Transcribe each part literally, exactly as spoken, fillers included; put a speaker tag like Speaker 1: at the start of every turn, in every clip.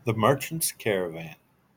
Speaker 1: The Merchant's Caravan.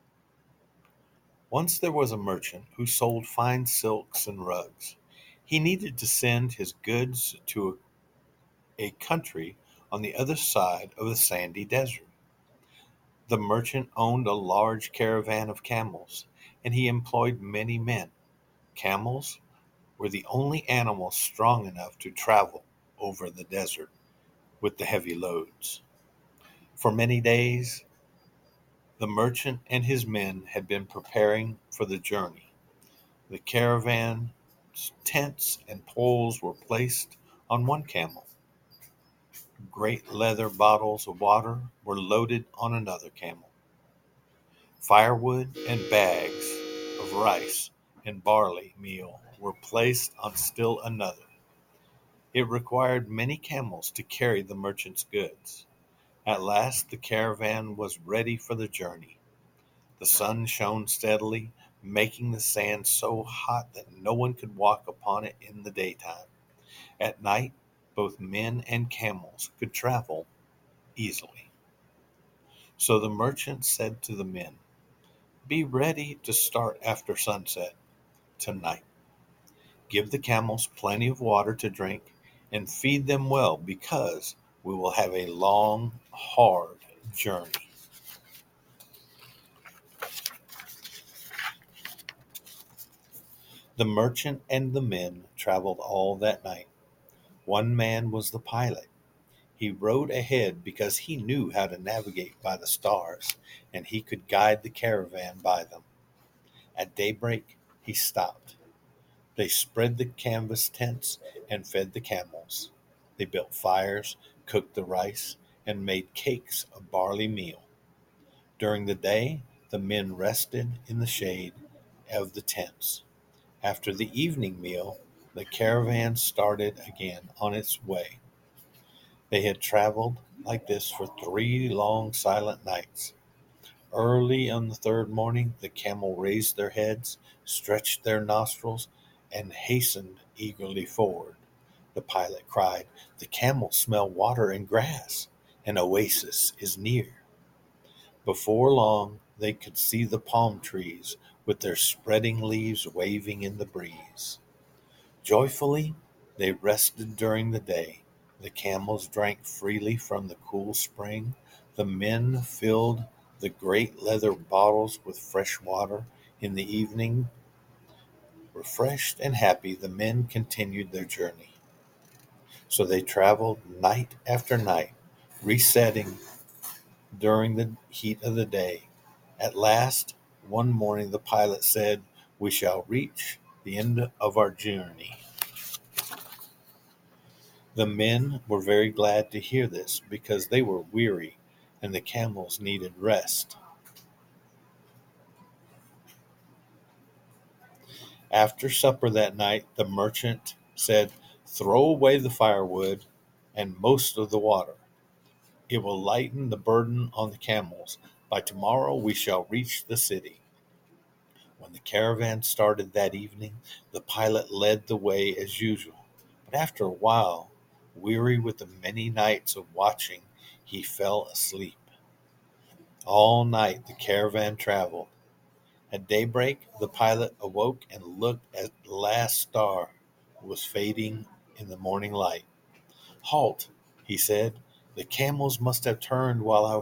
Speaker 1: Once there was a merchant who sold fine silks and rugs. He needed to send his goods to a, a country on the other side of the sandy desert. The merchant owned a large caravan of camels, and he employed many men. Camels were the only animals strong enough to travel over the desert with the heavy loads. For many days, the merchant and his men had been preparing for the journey. The caravan's tents and poles were placed on one camel. Great leather bottles of water were loaded on another camel. Firewood and bags of rice and barley meal were placed on still another. It required many camels to carry the merchant's goods. At last the caravan was ready for the journey. The sun shone steadily, making the sand so hot that no one could walk upon it in the daytime. At night, both men and camels could travel easily. So the merchant said to the men, "Be ready to start after sunset tonight. Give the camels plenty of water to drink and feed them well because we will have a long, hard journey." The merchant and the men traveled all that night. One man was the pilot. He rode ahead because he knew how to navigate by the stars, and he could guide the caravan by them. At daybreak, he stopped. They spread the canvas tents and fed the camels. They built fires, cooked the rice, and made cakes of barley meal. During the day, the men rested in the shade of the tents. After the evening meal, the caravan started again on its way. They had traveled like this for three long silent nights. Early on the third morning, the camel raised their heads, stretched their nostrils, and hastened eagerly forward. The pilot cried, "The camels smell water and grass. An oasis is near." Before long, they could see the palm trees with their spreading leaves waving in the breeze. Joyfully, they rested during the day. The camels drank freely from the cool spring. The men filled the great leather bottles with fresh water. In the evening, refreshed and happy, the men continued their journey. So they traveled night after night, resetting during the heat of the day. At last, one morning, the pilot said, "We shall reach the end of our journey." The men were very glad to hear this because they were weary and the camels needed rest. After supper that night, the merchant said, "Throw away the firewood and most of the water. It will lighten the burden on the camels. By tomorrow we shall reach the city." When the caravan started that evening, the pilot led the way as usual. But after a while, weary with the many nights of watching, he fell asleep. All night the caravan traveled. At daybreak, the pilot awoke and looked at the last star was fading in the morning light. "Halt," he said. "The camels must have turned while I